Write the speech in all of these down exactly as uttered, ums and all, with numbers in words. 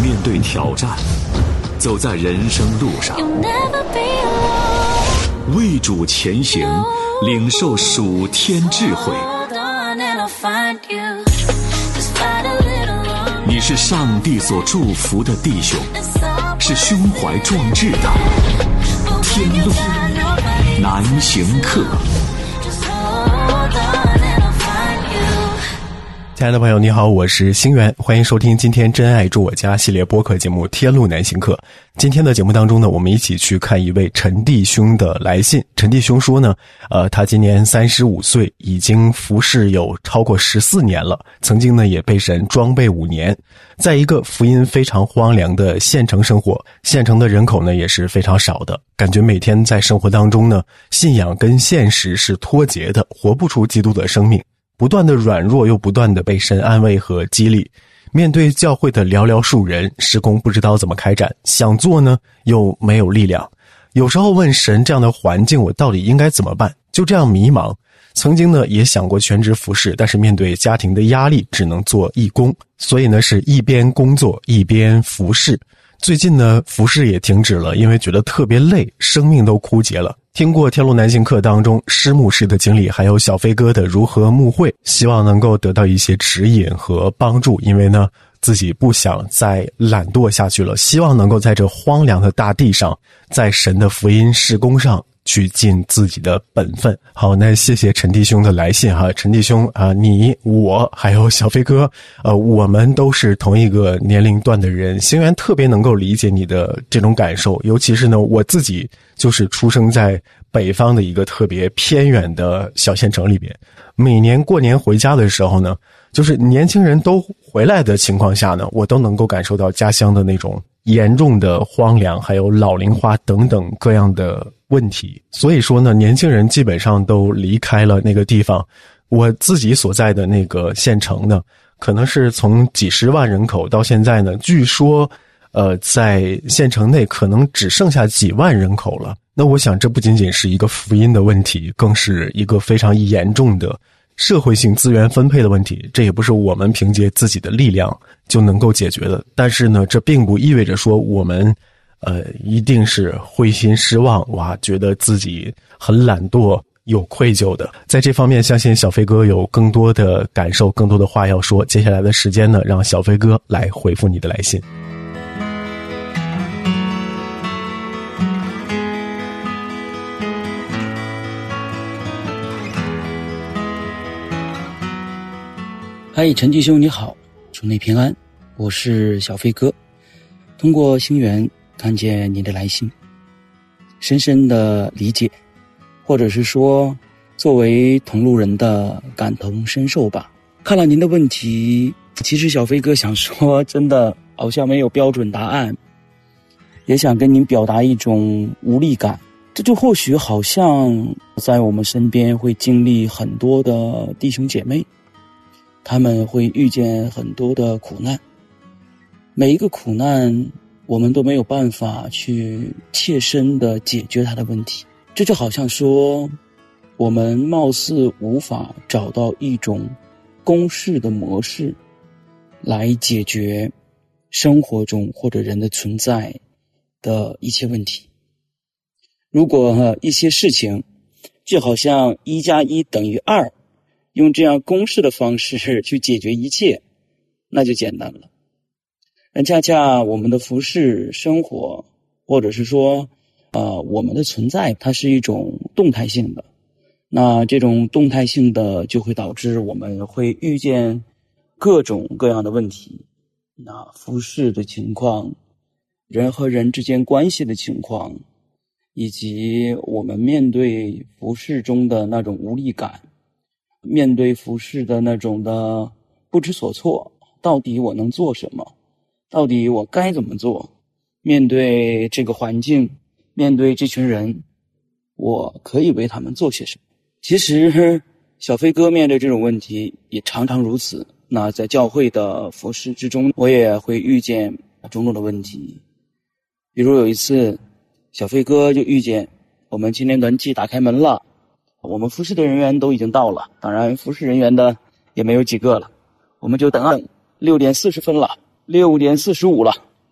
面对挑战，走在人生路上，为主前行，领受属天智慧。你是上帝所祝福的弟兄，是胸怀壮志的天路难行客。 亲爱的朋友你好，我是星源，欢迎收听今天真爱住我家系列播客节目天路难行客。今天的节目当中呢，我们一起去看一位陈弟兄的来信。陈弟兄说呢，呃，他今年三十五岁，已经服侍有超过十四年了，曾经呢也被神装备五年，在一个福音非常荒凉的县城生活，县城的人口呢也是非常少的，感觉每天在生活当中呢，信仰跟现实是脱节的，活不出基督的生命，不断的软弱又不断的被神安慰和激励。面对教会的寥寥数人，事工不知道怎么开展，想做呢又没有力量。有时候问神，这样的环境我到底应该怎么办？就这样迷茫。曾经呢也想过全职服侍，但是面对家庭的压力只能做义工，所以呢是一边工作一边服侍。最近呢服侍也停止了，因为觉得特别累，生命都枯竭了。听过天路难行课当中师牧师的经历，还有小飞哥的如何牧会，希望能够得到一些指引和帮助，因为呢自己不想再懒惰下去了，希望能够在这荒凉的大地上，在神的福音事工上去尽自己的本分。好，那谢谢陈弟兄的来信哈，陈弟兄啊、呃，你我还有小飞哥，呃，我们都是同一个年龄段的人，星源特别能够理解你的这种感受，尤其是呢，我自己就是出生在北方的一个特别偏远的小县城里边，每年过年回家的时候呢，就是年轻人都回来的情况下呢，我都能够感受到家乡的那种严重的荒凉，还有老龄化等等各样的问题。所以说呢，年轻人基本上都离开了那个地方。我自己所在的那个县城呢，可能是从几十万人口到现在呢，据说呃，在县城内可能只剩下几万人口了。那我想这不仅仅是一个福音的问题，更是一个非常严重的社会性资源分配的问题，这也不是我们凭借自己的力量就能够解决的。但是呢，这并不意味着说我们呃一定是灰心失望，哇，觉得自己很懒惰有愧疚的。在这方面相信小飞哥有更多的感受，更多的话要说。接下来的时间呢，让小飞哥来回复你的来信。 嗨，陈弟兄你好，主内平安，我是小飞哥。通过星源看见你的来信，深深的理解，或者是说作为同路人的感同身受吧。看了您的问题，其实小飞哥想说，真的好像没有标准答案，也想跟您表达一种无力感。这就或许好像在我们身边会经历很多的弟兄姐妹，他们会遇见很多的苦难，每一个苦难我们都没有办法去切身的解决他的问题。这就好像说，我们貌似无法找到一种公式的模式来解决生活中或者人的存在的一切问题。如果一些事情就好像一加一等于二，用这样公式的方式去解决一切，那就简单了。但恰恰我们的服事生活，或者是说呃，我们的存在，它是一种动态性的。那这种动态性的就会导致我们会遇见各种各样的问题。那服事的情况，人和人之间关系的情况，以及我们面对服事中的那种无力感，面对服事的那种的不知所措，到底我能做什么？到底我该怎么做？面对这个环境，面对这群人，我可以为他们做些什么？其实小飞哥面对这种问题也常常如此。那在教会的服事之中，我也会遇见种种的问题。比如有一次，小飞哥就遇见我们青年团契打开门了，我们服事的人员都已经到了，当然服事人员的也没有几个了，我们就等啊等，六点四十分了，六点四十五了，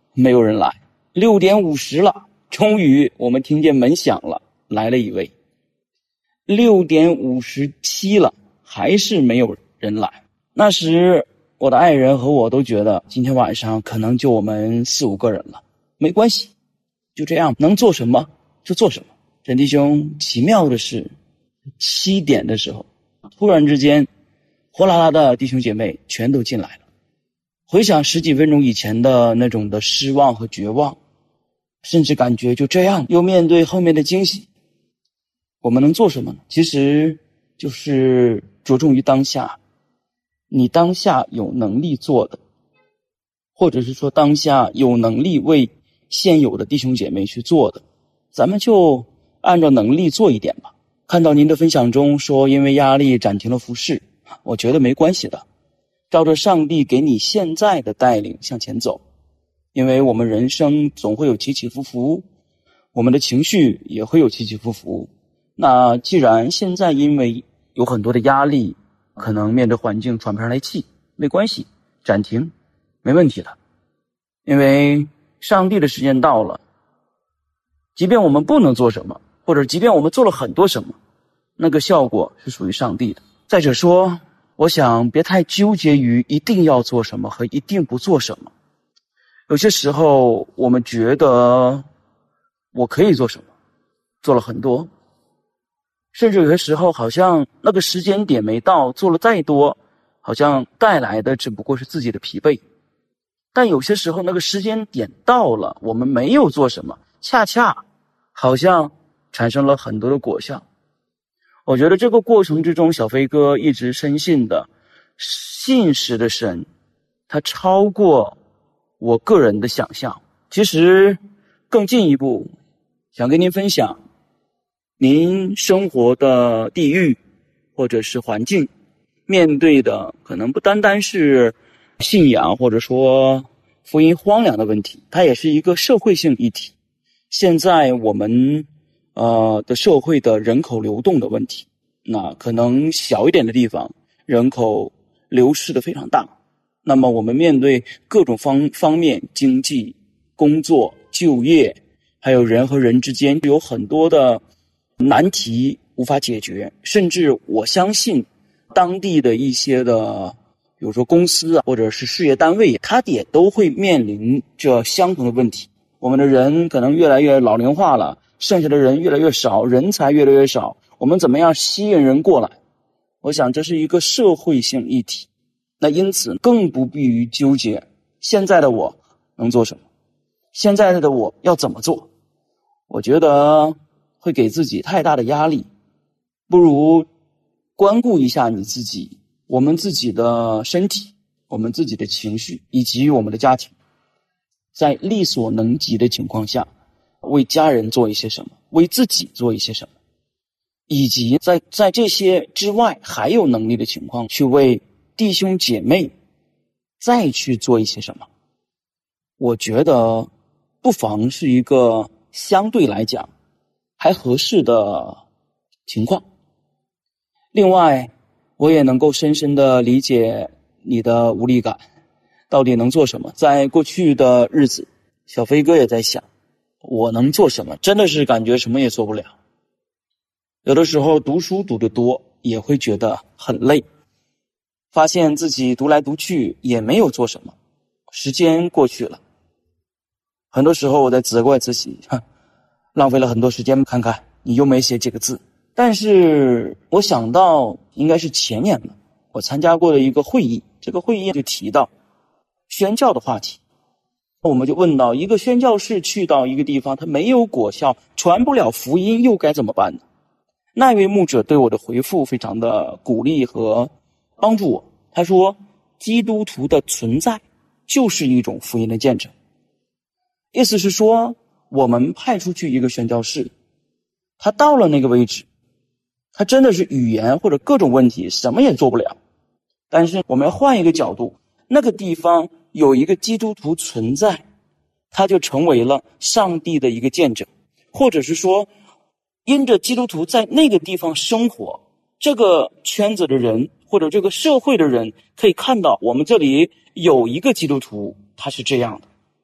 没有人来。六点五十了，终于我们听见门响了，来了一位。六点五十七了，还是没有人来。那时我的爱人和我都觉得今天晚上可能就我们四五个人了，没关系，就这样，能做什么就做什么。陈弟兄，奇妙的是七点的时候，突然之间哗啦啦的弟兄姐妹全都进来了。回想十几分钟以前的那种的失望和绝望，甚至感觉就这样又面对后面的惊喜，我们能做什么呢？其实就是着重于当下，你当下有能力做的，或者是说当下有能力为现有的弟兄姐妹去做的，咱们就按照能力做一点吧。看到您的分享中说因为压力暂停了服事，我觉得没关系的，照着上帝给你现在的带领向前走。因为我们人生总会有起起伏伏，我们的情绪也会有起起伏伏。那既然现在因为有很多的压力，可能面对环境喘不上来气，没关系，暂停，没问题的。因为上帝的时间到了，即便我们不能做什么，或者即便我们做了很多什么，那个效果是属于上帝的。再者说，我想别太纠结于一定要做什么和一定不做什么。有些时候我们觉得我可以做什么，做了很多，甚至有些时候好像那个时间点没到，做了再多，好像带来的只不过是自己的疲惫。但有些时候那个时间点到了，我们没有做什么，恰恰好像产生了很多的果效。我觉得这个过程之中，小飞哥一直深信的信实的神，他超过我个人的想象。其实更进一步想跟您分享，您生活的地域或者是环境面对的可能不单单是信仰或者说福音荒凉的问题，它也是一个社会性议题。现在我们呃的社会的人口流动的问题，那可能小一点的地方人口流失的非常大，那么我们面对各种方方面，经济、工作、就业，还有人和人之间有很多的难题无法解决，甚至我相信当地的一些的比如说公司啊，或者是事业单位，它也都会面临着相同的问题。我们的人可能越来越老龄化了，剩下的人越来越少，人才越来越少，我们怎么样吸引人过来？我想这是一个社会性议题。那因此更不必于纠结现在的我能做什么，现在的我要怎么做。我觉得会给自己太大的压力，不如关顾一下你自己，我们自己的身体，我们自己的情绪，以及我们的家庭，在力所能及的情况下，为家人做一些什么，为自己做一些什么，以及在在这些之外还有能力的情况，去为弟兄姐妹再去做一些什么。我觉得不妨是一个相对来讲还合适的情况。另外我也能够深深地理解你的无力感，到底能做什么。在过去的日子，小飞哥也在想我能做什么，真的是感觉什么也做不了。有的时候读书读得多也会觉得很累，发现自己读来读去也没有做什么，时间过去了。很多时候我在责怪自己，浪费了很多时间，看看你又没写几个字。但是我想到应该是前年了，我参加过的一个会议，这个会议就提到宣教的话题。我们就问到，一个宣教士去到一个地方，他没有果效，传不了福音，又该怎么办呢？那位牧者对我的回复非常的鼓励和帮助我。他说，基督徒的存在就是一种福音的见证。意思是说，我们派出去一个宣教士，他到了那个位置，他真的是语言或者各种问题什么也做不了，但是我们要换一个角度，那个地方有一个基督徒存在，他就成为了上帝的一个见证，或者是说因着基督徒在那个地方生活，这个圈子的人或者这个社会的人可以看到我们这里有一个基督徒，他是这样的。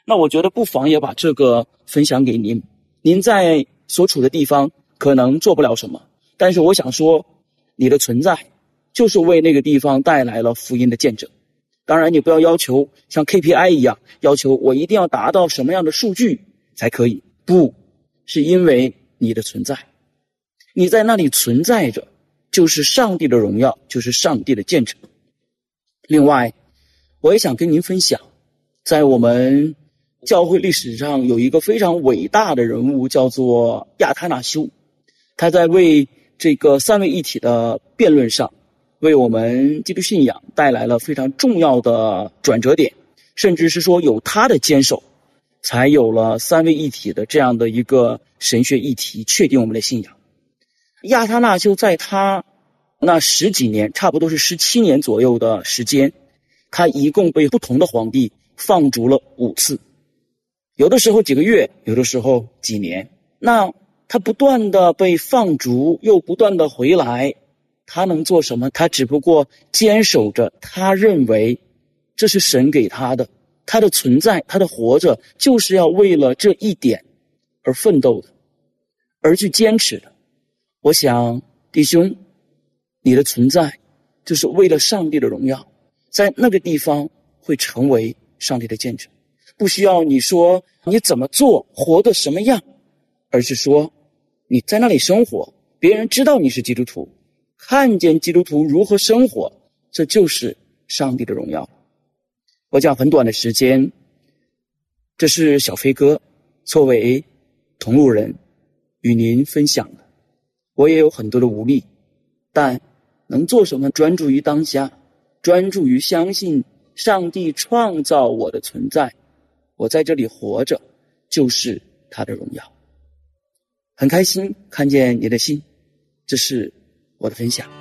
那我觉得不妨也把这个分享给您。您在所处的地方可能做不了什么，但是我想说，你的存在就是为那个地方带来了福音的见证。当然你不要要求像 K P I 一样，要求我一定要达到什么样的数据才可以，不是因为你的存在，你在那里存在着，就是上帝的荣耀，就是上帝的见证。另外我也想跟您分享，在我们教会历史上有一个非常伟大的人物，叫做亚他那修。他在为这个三位一体的辩论上，为我们基督信仰带来了非常重要的转折点，甚至是说有他的坚守，才有了三位一体的这样的一个神学议题，确定我们的信仰。亚他那修在他那十几年，差不多是十七年左右的时间，他一共被不同的皇帝放逐了五次，有的时候几个月，有的时候几年。那他不断的被放逐，又不断的回来，他能做什么？他只不过坚守着他认为这是神给他的，他的存在，他的活着就是要为了这一点而奋斗的，而去坚持的。我想弟兄，你的存在就是为了上帝的荣耀，在那个地方会成为上帝的见证。不需要你说你怎么做，活得什么样，而是说你在那里生活，别人知道你是基督徒，看见基督徒如何生活，这就是上帝的荣耀。我讲很短的时间，这是小飞哥作为同路人与您分享的。我也有很多的无力，但能做什么？专注于当下，专注于相信上帝创造我的存在，我在这里活着就是他的荣耀。很开心看见你的信，这是我的分享。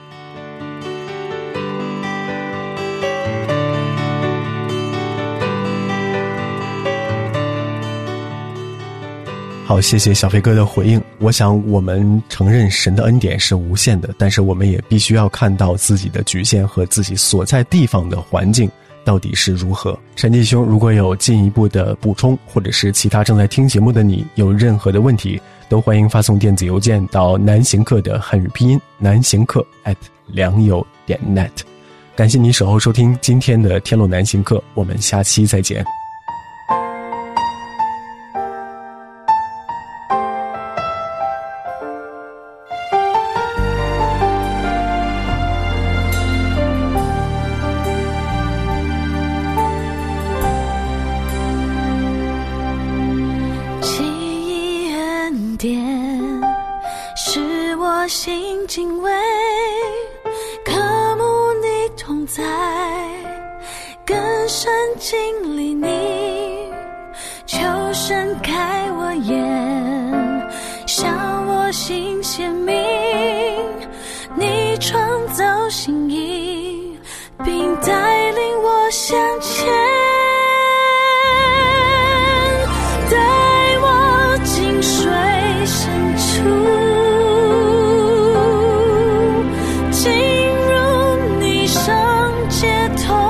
好，谢谢小飞哥的回应。我想我们承认神的恩典是无限的，但是我们也必须要看到自己的局限和自己所在地方的环境到底是如何。陈弟兄如果有进一步的补充，或者是其他正在听节目的你有任何的问题，都欢迎发送电子邮件到南行客的汉语拼音南行客 at 良友点 net。 感谢你守候收听今天的天路南行客，我们下期再见。 心敬畏，渴慕你同在，更深经历你，求神开我眼，向我心显明，你创造心意，并带领我向前，带我进水深处，进入你圣洁同